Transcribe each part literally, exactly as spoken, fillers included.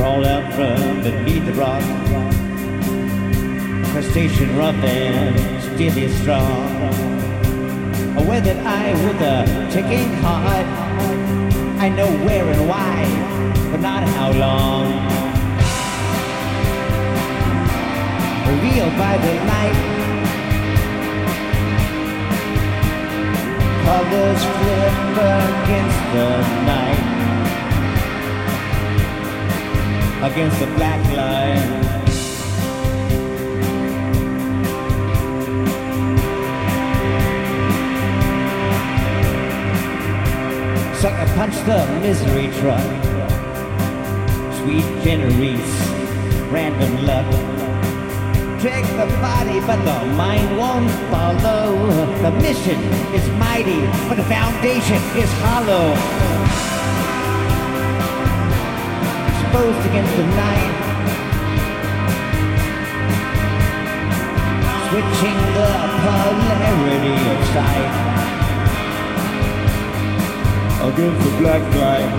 crawled out from beneath the rock. Crustacean rough and steely strong. A weathered eye with a ticking heart. I know where and why, but not how long. Revealed by the light, colors flip against the night, against the black light. Sucker punch the misery truck. Sweet Generese, random luck. Take the body, but the mind won't follow. The mission is mighty, but the foundation is hollow. Exposed against the night, switching the polarity of sight against the black light.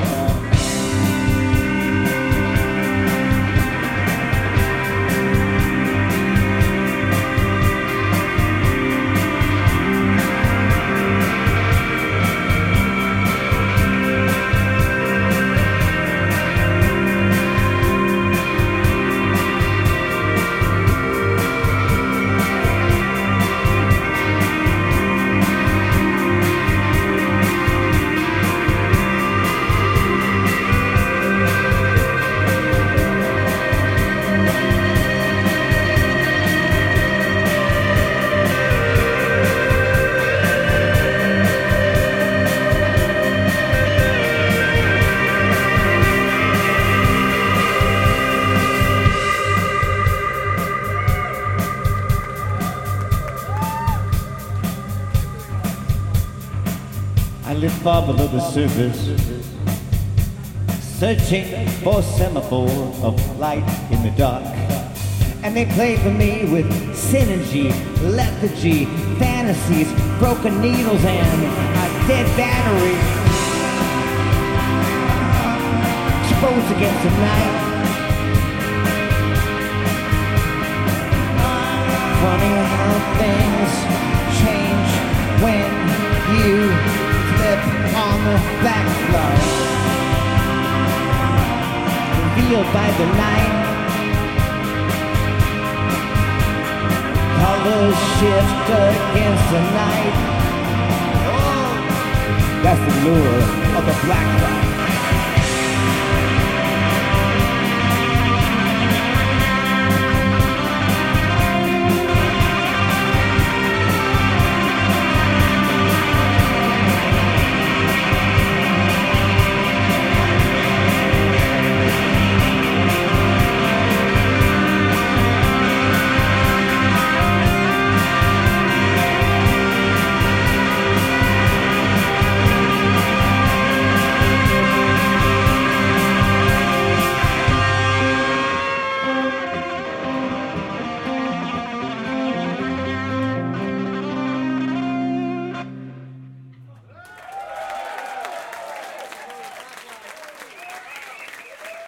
I live far below the surface, searching for a semaphore of light in the dark. And they play for me with synergy, lethargy, fantasies, broken needles, and a dead battery. Exposed against the night. Funny how things change when you on the black light, revealed by the night. Colors shift against the night. That's the lure of the black light.